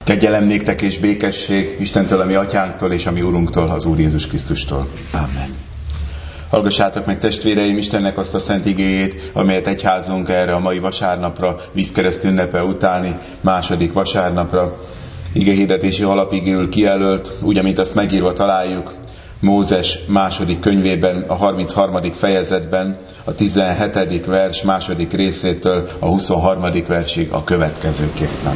Kegyelem néktek és békesség Istentől, a mi atyánktól és a mi Urunktól, az Úr Jézus Krisztustól. Amen. Hallgassátok meg, testvéreim, Istennek azt a szent igéjét, amelyet egyházunk erre a mai vasárnapra, vízkereszt ünnepe utáni második vasárnapra igehirdetési alapigéül kijelölt, úgy, amint azt megírva találjuk Mózes második könyvében, a 33. fejezetben, a 17. vers második részétől a 23. versig a következőképpen.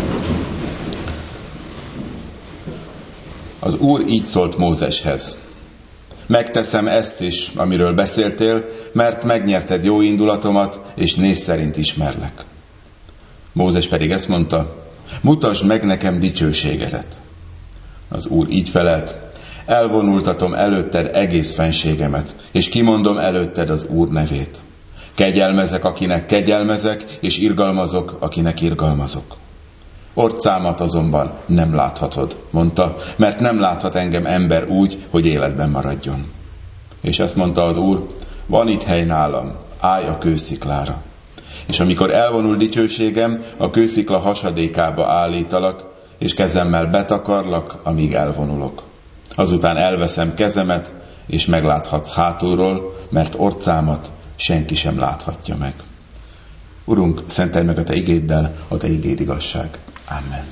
Az Úr így szólt Mózeshez: megteszem ezt is, amiről beszéltél, mert megnyerted jó indulatomat, és név szerint ismerlek. Mózes pedig ezt mondta: mutasd meg nekem dicsőségedet. Az Úr így felelt: elvonultatom előtted egész fenségemet, és kimondom előtted az Úr nevét. Kegyelmezek, akinek kegyelmezek, és irgalmazok, akinek irgalmazok. Orcámat azonban nem láthatod, mondta, mert nem láthat engem ember úgy, hogy életben maradjon. És ezt mondta az Úr: van itt hely nálam, állj a kősziklára. És amikor elvonul dicsőségem, a kőszikla hasadékába állítalak, és kezemmel betakarlak, amíg elvonulok. Azután elveszem kezemet, és megláthatsz hátulról, mert orcámat senki sem láthatja meg. Urunk, szentelj meg a Te igéddel, a Te igéd igazság. Amen.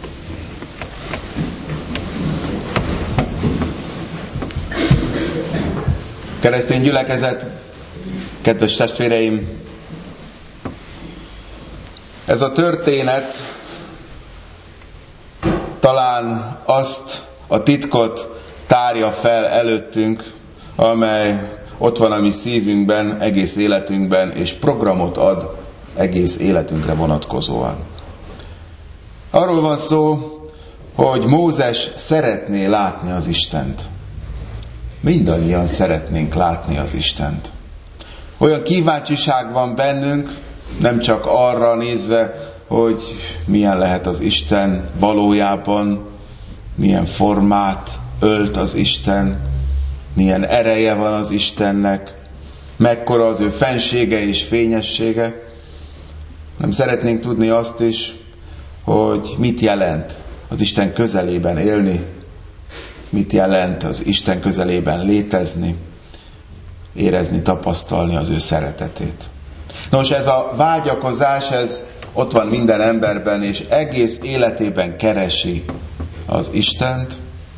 Keresztény gyülekezet, kedves testvéreim, ez a történet talán azt a titkot tárja fel előttünk, amely ott van a mi szívünkben, egész életünkben, és programot ad egész életünkre vonatkozóan. Arról van szó, hogy Mózes szeretné látni az Istent. Mindannyian szeretnénk látni az Istent. Olyan kíváncsiság van bennünk, nem csak arra nézve, hogy milyen lehet az Isten valójában, milyen formát ölt az Isten, milyen ereje van az Istennek, mekkora az ő fensége és fényessége. Nem szeretnénk tudni azt is, hogy mit jelent az Isten közelében élni, mit jelent az Isten közelében létezni, érezni, tapasztalni az ő szeretetét. Nos, ez a vágyakozás, ez ott van minden emberben, és egész életében keresi az Istent.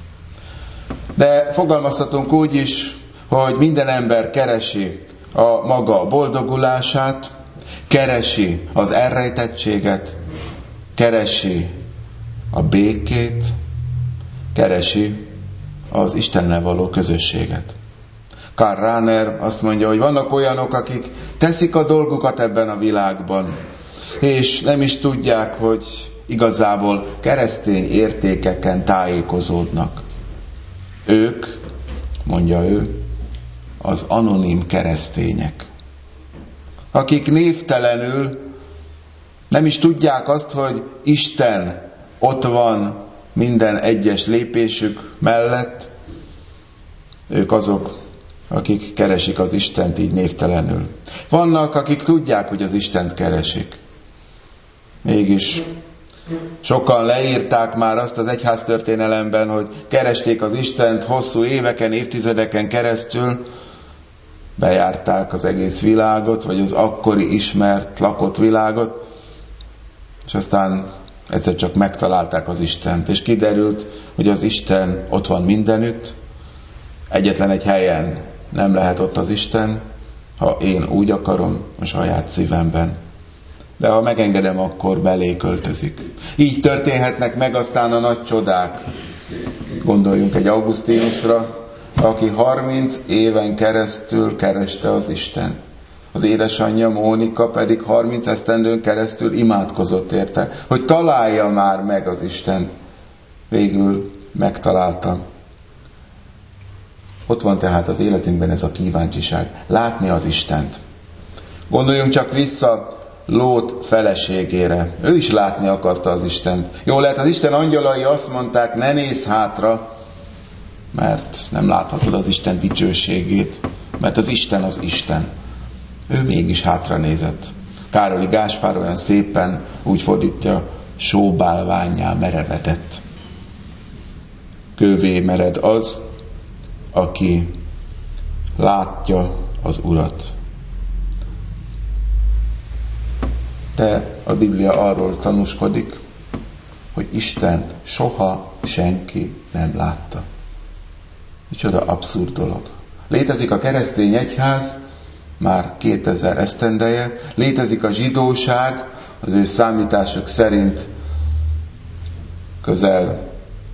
De fogalmazhatunk úgy is, hogy minden ember keresi a maga boldogulását, keresi az elrejtettséget, keresi a békét, keresi az Istennel való közösséget. Karl Rahner azt mondja, hogy vannak olyanok, akik teszik a dolgukat ebben a világban, és nem is tudják, hogy igazából keresztény értékeken tájékozódnak. Ők, mondja ő, az anonim keresztények, akik névtelenül nem is tudják azt, hogy Isten ott van minden egyes lépésük mellett. Ők azok, akik keresik az Istent így névtelenül. Vannak, akik tudják, hogy az Istent keresik. Mégis sokan leírták már azt az egyháztörténelemben, hogy keresték az Istent hosszú éveken, évtizedeken keresztül, bejárták az egész világot, vagy az akkori ismert, lakott világot, és aztán egyszer csak megtalálták az Istent, és kiderült, hogy az Isten ott van mindenütt, egyetlen egy helyen nem lehet ott az Isten, ha én úgy akarom a saját szívemben. De ha megengedem, akkor belé költözik. Így történhetnek meg aztán a nagy csodák. Gondoljunk egy Augustinusra, aki 30 éven keresztül kereste az Istent. Az édesanyja Mónika pedig 30 esztendőn keresztül imádkozott érte, hogy találja már meg az Istent. Végül megtalálta. Ott van tehát az életünkben ez a kíváncsiság, látni az Istent. Gondoljunk csak vissza Lót feleségére. Ő is látni akarta az Istent. Jól lehet, az Isten angyalai azt mondták, ne nézz hátra, mert nem láthatod az Isten dicsőségét, mert az Isten az Isten. Ő mégis hátra nézett. Károli Gáspár olyan szépen úgy fordítja sóbálvánnyá merevedett. Kővé mered az, aki látja az Urat. De a Biblia arról tanúskodik, hogy Istent soha senki nem látta. Micsoda abszurd dolog. Létezik a keresztény egyház, már 2000 esztendeje, létezik a zsidóság, az ő számítások szerint közel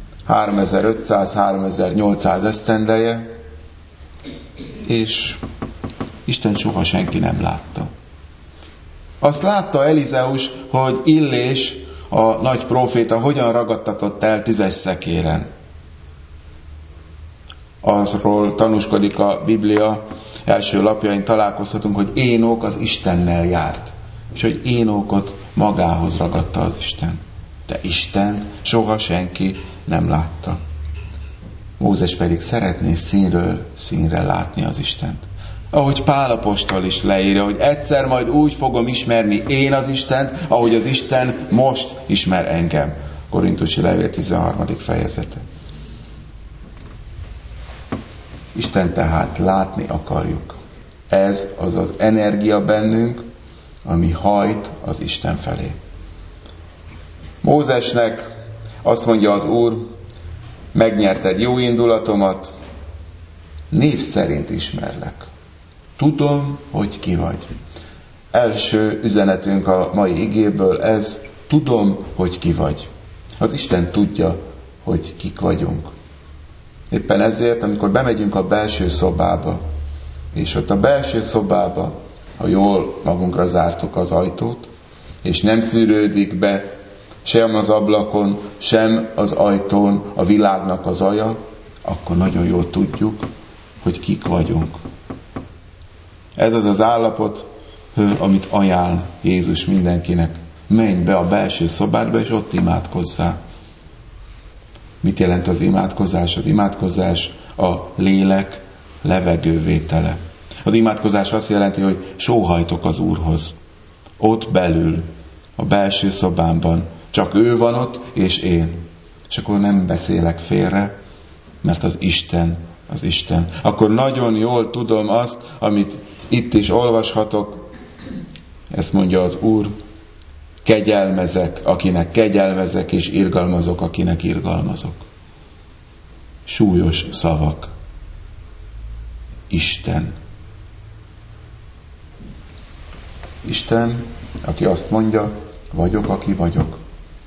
3500-3800 esztendeje, és Isten soha senki nem látta. Azt látta Elizeus, hogy Illés, a nagy próféta, hogyan ragadtatott el 10 szekéren. Azról tanúskodik a Biblia első lapjain, találkozhatunk, hogy Énok az Istennel járt, és hogy Énokot magához ragadta az Isten. De Istent soha senki nem látta. Mózes pedig szeretné színről színre látni az Istent. Ahogy Pál apostol is leírja, hogy egyszer majd úgy fogom ismerni én az Istent, ahogy az Isten most ismer engem. Korintusi levél 13. fejezete. Isten tehát látni akarjuk. Ez az az energia bennünk, ami hajt az Isten felé. Mózesnek azt mondja az Úr, megnyerted jó indulatomat, név szerint ismerlek. Tudom, hogy ki vagy. Első üzenetünk a mai igéből ez, tudom, hogy ki vagy. Az Isten tudja, hogy kik vagyunk. Éppen ezért, amikor bemegyünk a belső szobába, és ott a belső szobába, ha jól magunkra zártuk az ajtót, és nem szűrődik be sem az ablakon, sem az ajtón a világnak az zaja, akkor nagyon jól tudjuk, hogy kik vagyunk. Ez az az állapot, amit ajánl Jézus mindenkinek. Menj be a belső szobádba, és ott imádkozzál. Mit jelent az imádkozás? Az imádkozás a lélek levegővétele. Az imádkozás azt jelenti, hogy sóhajtok az Úrhoz. Ott belül, a belső szobámban. Csak ő van ott, és én. És akkor nem beszélek félre, mert az Isten. Akkor nagyon jól tudom azt, amit itt is olvashatok. Ezt mondja az Úr, kegyelmezek, akinek kegyelmezek, és irgalmazok, akinek irgalmazok. Súlyos szavak. Isten. Isten, aki azt mondja, vagyok, aki vagyok.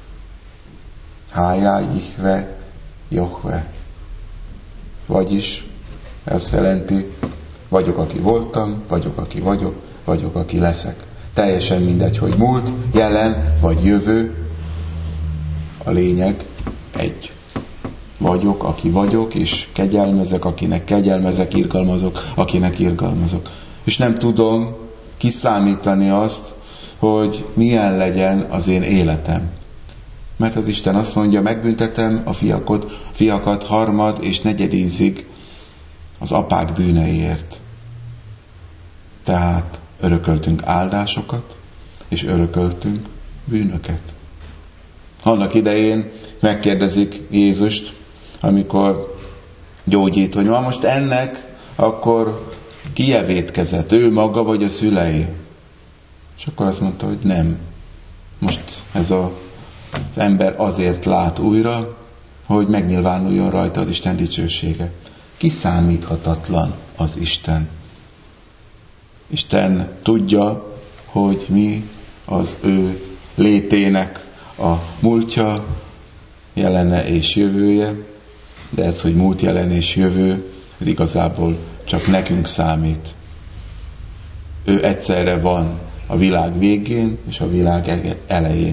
Hájá, Jihve, Johve. Vagyis, ezt jelenti, vagyok, aki voltam, vagyok, aki vagyok, vagyok, aki leszek. Teljesen mindegy, hogy múlt, jelen vagy jövő, a lényeg egy. Vagyok, aki vagyok, és kegyelmezek, akinek kegyelmezek, irgalmazok, akinek irgalmazok. És nem tudom kiszámítani azt, hogy milyen legyen az én életem. Mert az Isten azt mondja, megbüntetem a fiakat harmad és negyedízig az apák bűneiért. Tehát örököltünk áldásokat, és örököltünk bűnöket. Annak idején megkérdezik Jézust, amikor gyógyít, hogy ma most ennek akkor ki vétkezett, ő maga vagy a szülei? És akkor azt mondta, hogy nem. Most ez az ember azért lát újra, hogy megnyilvánuljon rajta az Isten dicsősége. Kiszámíthatatlan az Isten. Isten tudja, hogy mi az ő létének a múltja, jelene és jövője, de ez, hogy múlt, jelen és jövő, ez igazából csak nekünk számít. Ő egyszerre van a világ végén és a világ elején.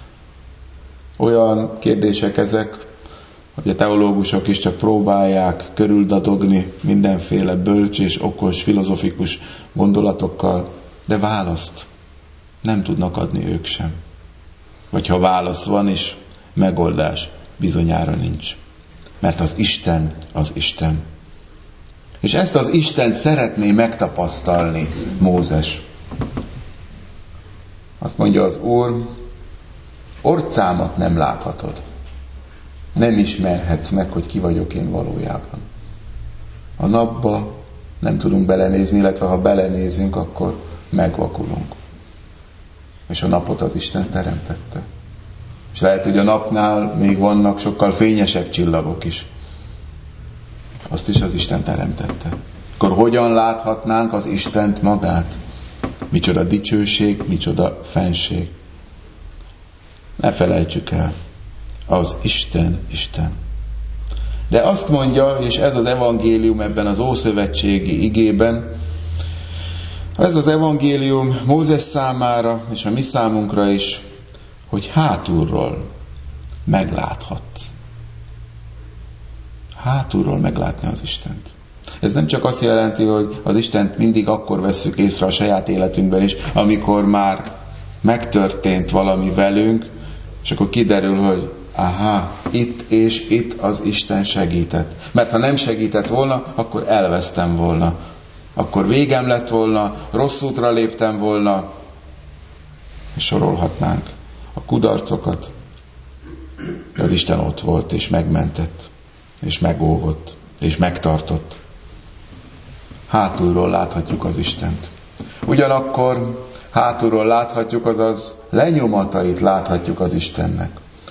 Olyan kérdések ezek, hogy a teológusok is csak próbálják körüldadogni mindenféle bölcs és okos, filozofikus gondolatokkal, de választ nem tudnak adni ők sem. Vagy ha válasz van is, megoldás bizonyára nincs. Mert az Isten az Isten. És ezt az Istent szeretné megtapasztalni Mózes. Azt mondja az Úr, orcámat nem láthatod. Nem ismerhetsz meg, hogy ki vagyok én valójában. A napba nem tudunk belenézni, illetve ha belenézünk, akkor megvakulunk. És a napot az Isten teremtette. És lehet, hogy a napnál még vannak sokkal fényesebb csillagok is. Azt is az Isten teremtette. Akkor hogyan láthatnánk az Istent magát? Micsoda dicsőség, micsoda fenség. Ne felejtsük el, az Isten, Isten. De azt mondja, és ez az evangélium ebben az ószövetségi igében, ez az evangélium Mózes számára, és a mi számunkra is, hogy hátulról megláthatsz. Hátulról meglátni az Istent. Ez nem csak azt jelenti, hogy az Istent mindig akkor vesszük észre a saját életünkben is, amikor már megtörtént valami velünk, és akkor kiderül, hogy itt és itt az Isten segített. Mert ha nem segített volna, akkor elvesztem volna. Akkor végem lett volna, rossz útra léptem volna, és sorolhatnánk a kudarcokat. De az Isten ott volt, és megmentett, és megóvott, és megtartott. Hátulról láthatjuk az Istent. Ugyanakkor hátulról láthatjuk, azaz lenyomatait láthatjuk az Istennek.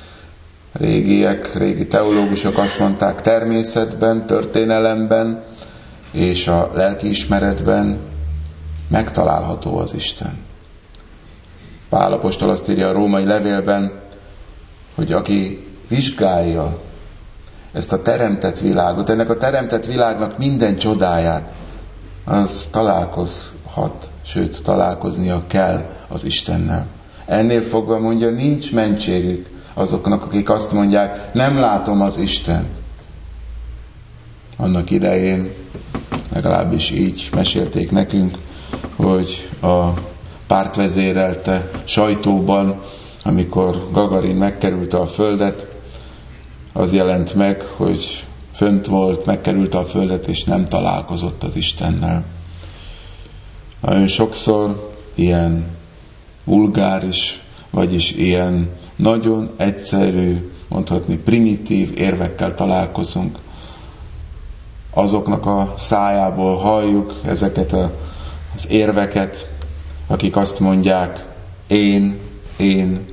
Régi teológusok azt mondták, természetben, történelemben és a lelkiismeretben megtalálható az Isten. Pál apostol azt írja a római levélben, hogy aki vizsgálja ezt a teremtett világot, ennek a teremtett világnak minden csodáját, az találkozhat, sőt találkoznia kell az Istennel. Ennél fogva mondja, nincs mentségük azoknak, akik azt mondják, nem látom az Istent. Annak idején, legalábbis így mesélték nekünk, hogy a pártvezérelte sajtóban, amikor Gagarin megkerülte a Földet, az jelent meg, hogy fönt volt, megkerülte a Földet, és nem találkozott az Istennel. Nagyon sokszor ilyen vulgáris, vagyis ilyen nagyon egyszerű, mondhatni primitív érvekkel találkozunk. Azoknak a szájából halljuk ezeket az érveket, akik azt mondják, én.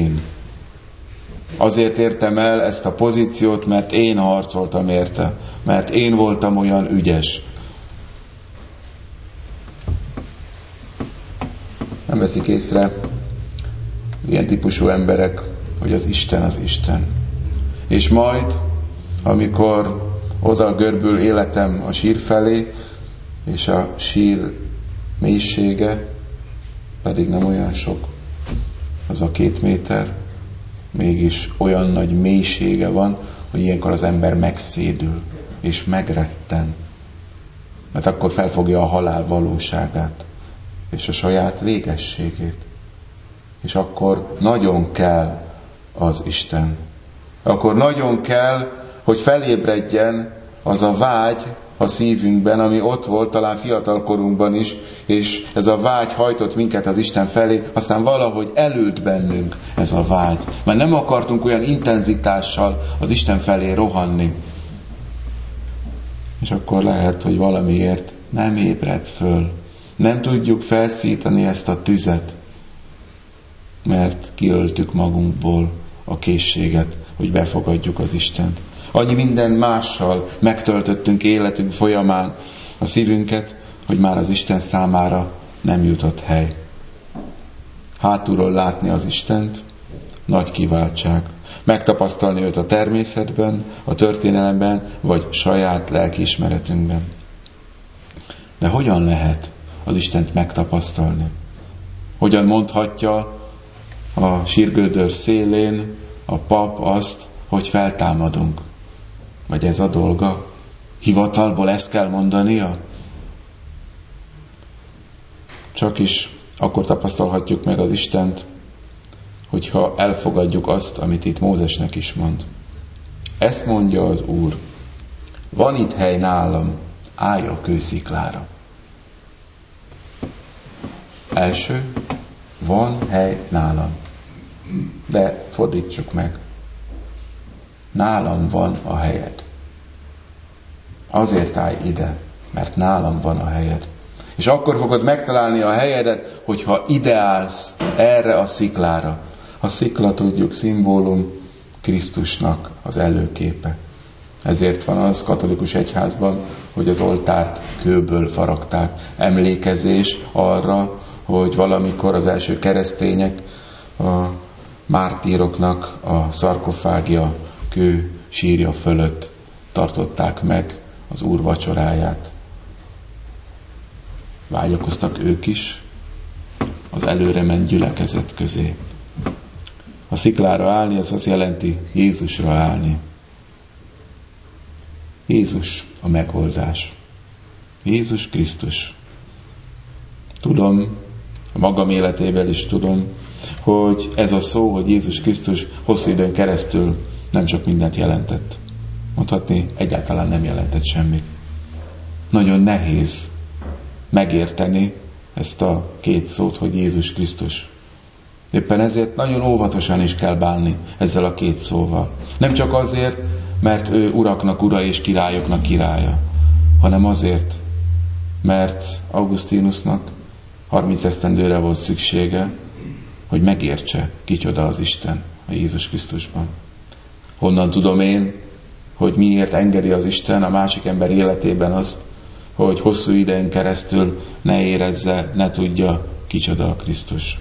Azért értem el ezt a pozíciót, mert én harcoltam érte, mert én voltam olyan ügyes. Nem veszik észre ilyen típusú emberek, hogy az Isten. És majd, amikor oda görbül életem a sír felé, és a sír mélysége pedig nem olyan sok, az a 2 méter, mégis olyan nagy mélysége van, hogy ilyenkor az ember megszédül, és megretten. Mert akkor felfogja a halál valóságát, és a saját végességét. És akkor nagyon kell az Isten. Akkor nagyon kell, hogy felébredjen az a vágy a szívünkben, ami ott volt talán fiatalkorunkban is, és ez a vágy hajtott minket az Isten felé, aztán valahogy elült bennünk ez a vágy. Mert nem akartunk olyan intenzitással az Isten felé rohanni. És akkor lehet, hogy valamiért nem ébred föl. Nem tudjuk felszítani ezt a tüzet, mert kiöltük magunkból a készséget, hogy befogadjuk az Istent. Annyi minden mással megtöltöttünk életünk folyamán a szívünket, hogy már az Isten számára nem jutott hely. Hátulról látni az Istent, nagy kiváltság. Megtapasztalni őt a természetben, a történelemben, vagy saját lelkiismeretünkben. De hogyan lehet az Istent megtapasztalni? Hogyan mondhatja a sírgödör szélén a pap azt, hogy feltámadunk? Vagy ez a dolga? Hivatalból ezt kell mondania? Csak is akkor tapasztalhatjuk meg az Istent, hogyha elfogadjuk azt, amit itt Mózesnek is mond. Ezt mondja az Úr: van itt hely nálam, állj a kősziklára. Első, van hely nálam. De fordítsuk meg. Nálam van a helyed. Azért állj ide, mert nálam van a helyed. És akkor fogod megtalálni a helyedet, hogyha ideálsz erre a sziklára. A szikla, tudjuk, szimbólum Krisztusnak az előképe. Ezért van az katolikus egyházban, hogy az oltárt kőből faragták. Emlékezés arra, hogy valamikor az első keresztények a mártíroknak a szarkofágia kő sírja fölött tartották meg az Úr vacsoráját. Vágyakoztak ők is az előre ment gyülekezet közé. A sziklára állni, az azt jelenti Jézusra állni. Jézus a megoldás. Jézus Krisztus. Tudom, a magam életében is tudom, hogy ez a szó, hogy Jézus Krisztus hosszú időn keresztül nem sok mindent jelentett. Mondhatni, egyáltalán nem jelentett semmit. Nagyon nehéz megérteni ezt a két szót, hogy Jézus Krisztus. Éppen ezért nagyon óvatosan is kell bánni ezzel a két szóval. Nem csak azért, mert ő uraknak ura és királyoknak királya, hanem azért, mert Augustinusnak 30 esztendőre volt szüksége, hogy megértse, kicsoda az Isten a Jézus Krisztusban. Honnan tudom én, hogy miért engedi az Isten a másik ember életében azt, hogy hosszú idején keresztül ne érezze, ne tudja, kicsoda a Krisztus.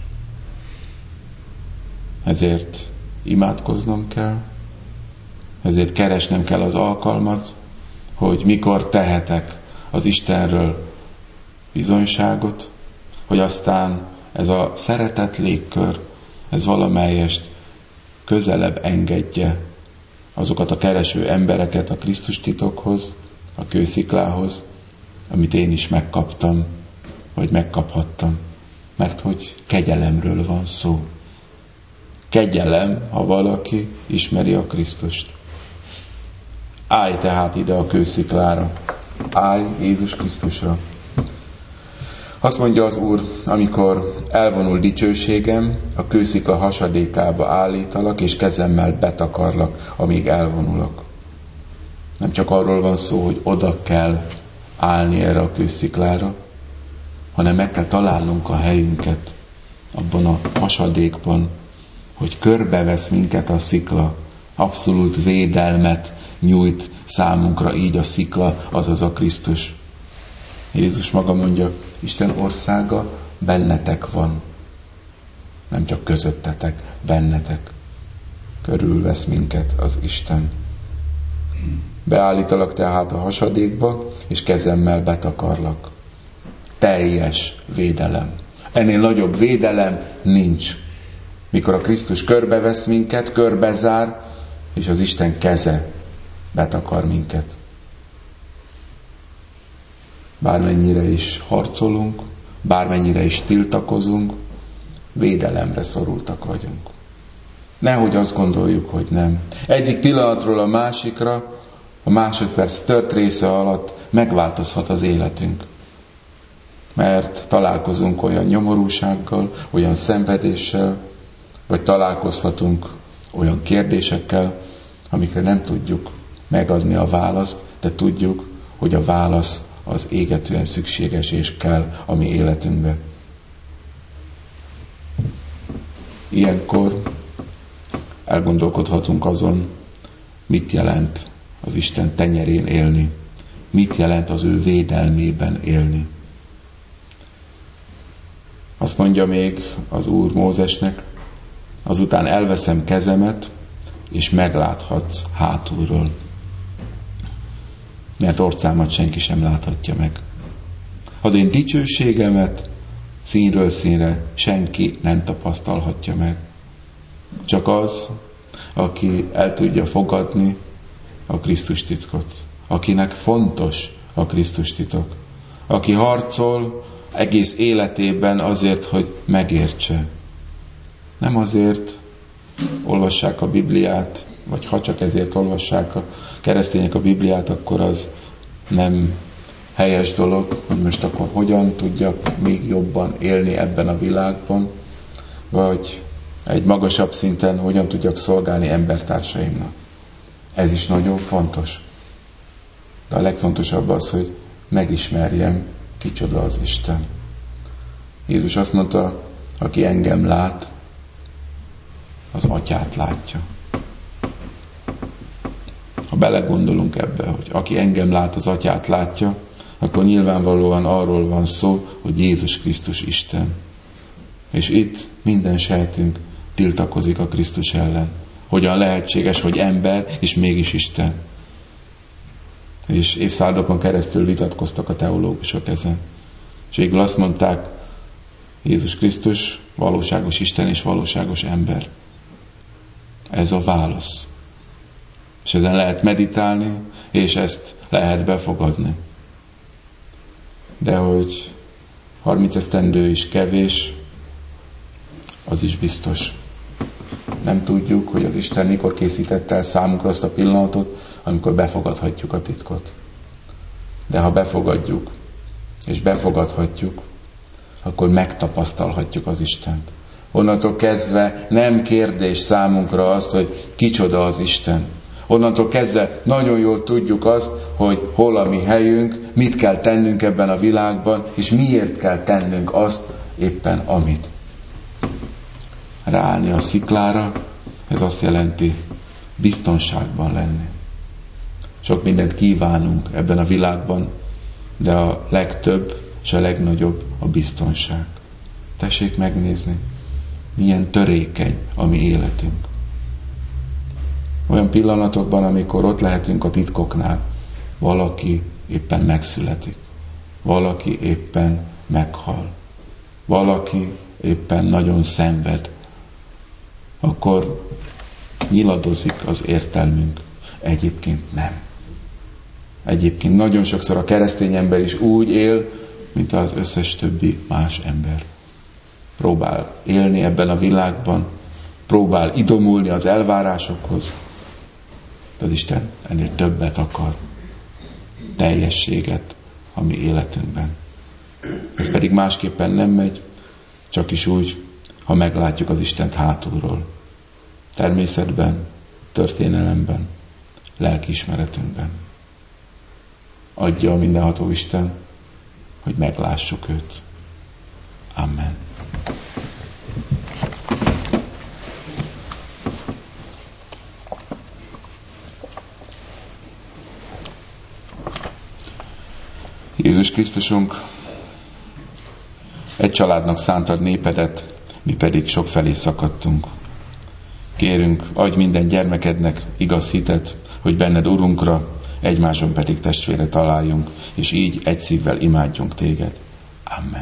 Ezért imádkoznom kell, ezért keresnem kell az alkalmat, hogy mikor tehetek az Istenről bizonyságot, hogy aztán ez a szeretet légkör, ez valamelyest közelebb engedje azokat a kereső embereket a Krisztus titokhoz, a kősziklához, amit én is megkaptam, vagy megkaphattam. Mert hogy kegyelemről van szó. Kegyelem, ha valaki ismeri a Krisztust. Állj tehát ide a kősziklára. Állj Jézus Krisztusra. Azt mondja az Úr, amikor elvonul dicsőségem, a kőszikla hasadékába állítalak, és kezemmel betakarlak, amíg elvonulok. Nem csak arról van szó, hogy oda kell állni erre a kősziklára, hanem meg kell találnunk a helyünket abban a hasadékban, hogy körbevesz minket a szikla, abszolút védelmet nyújt számunkra így a szikla, azaz a Krisztus. Jézus maga mondja, Isten országa bennetek van. Nem csak közöttetek, bennetek. Körülvesz minket az Isten. Beállítalak tehát a hasadékba, és kezemmel betakarlak. Teljes védelem. Ennél nagyobb védelem nincs. Mikor a Krisztus körbevesz minket, körbezár, és az Isten keze betakar minket. Bármennyire is harcolunk, bármennyire is tiltakozunk, védelemre szorultak vagyunk. Nehogy azt gondoljuk, hogy nem. Egyik pillanatról a másikra, a másodperc tört része alatt megváltozhat az életünk. Mert találkozunk olyan nyomorúsággal, olyan szenvedéssel, vagy találkozhatunk olyan kérdésekkel, amikre nem tudjuk megadni a választ, de tudjuk, hogy a válasz az égetően szükséges és kell a mi életünkbe. Ilyenkor elgondolkodhatunk azon, mit jelent az Isten tenyerén élni, mit jelent az ő védelmében élni. Azt mondja még az Úr Mózesnek, azután elveszem kezemet, és megláthatsz hátulról. Mert orcámat senki sem láthatja meg. Az én dicsőségemet színről színre senki nem tapasztalhatja meg. Csak az, aki el tudja fogadni a Krisztus titkot. Akinek fontos a Krisztus titok. Aki harcol egész életében azért, hogy megértse. Nem azért olvassák a Bibliát, vagy ha csak ezért olvassák a keresztények a Bibliát, akkor az nem helyes dolog, hogy most akkor hogyan tudjak még jobban élni ebben a világban, vagy egy magasabb szinten hogyan tudjak szolgálni embertársaimnak. Ez is nagyon fontos. De a legfontosabb az, hogy megismerjem, kicsoda az Isten. Jézus azt mondta, aki engem lát, az Atyát látja. Ha belegondolunk ebbe, hogy aki engem lát, az Atyát látja, akkor nyilvánvalóan arról van szó, hogy Jézus Krisztus Isten. És itt minden sejtünk tiltakozik a Krisztus ellen. Hogyan lehetséges, hogy ember, és mégis Isten. És évszázadokon keresztül vitatkoztak a teológusok ezen. És végül azt mondták, Jézus Krisztus valóságos Isten és valóságos ember. Ez a válasz. És ezen lehet meditálni, és ezt lehet befogadni. De hogy 30 esztendő is kevés, az is biztos. Nem tudjuk, hogy az Isten mikor készítette el számunkra azt a pillanatot, amikor befogadhatjuk a titkot. De ha befogadjuk, és befogadhatjuk, akkor megtapasztalhatjuk az Istent. Onnantól kezdve nem kérdés számunkra azt, hogy kicsoda az Isten. Onnantól kezdve nagyon jól tudjuk azt, hogy hol a mi helyünk, mit kell tennünk ebben a világban, és miért kell tennünk azt éppen amit. Ráállni a sziklára, ez azt jelenti biztonságban lenni. Sok mindent kívánunk ebben a világban, de a legtöbb és a legnagyobb a biztonság. Tessék megnézni, milyen törékeny a mi életünk. Olyan pillanatokban, amikor ott lehetünk a titkoknál, valaki éppen megszületik, valaki éppen meghal, valaki éppen nagyon szenved, akkor nyiladozik az értelmünk. Egyébként nem. Egyébként nagyon sokszor a keresztény ember is úgy él, mint az összes többi más ember. Próbál élni ebben a világban, próbál idomulni az elvárásokhoz, de az Isten ennél többet akar. Teljességet a mi életünkben. Ez pedig másképpen nem megy, csak is úgy, ha meglátjuk az Istent hátulról. Természetben, történelemben, lelkiismeretünkben. Adja a mindenható Isten, hogy meglássuk őt. Amen. Jézus Krisztusunk, egy családnak szántad népedet, mi pedig sokfelé szakadtunk. Kérünk, adj minden gyermekednek igaz hitet, hogy benned Urunkra, egymáson pedig testvére találjunk, és így egy szívvel imádjunk téged. Amen.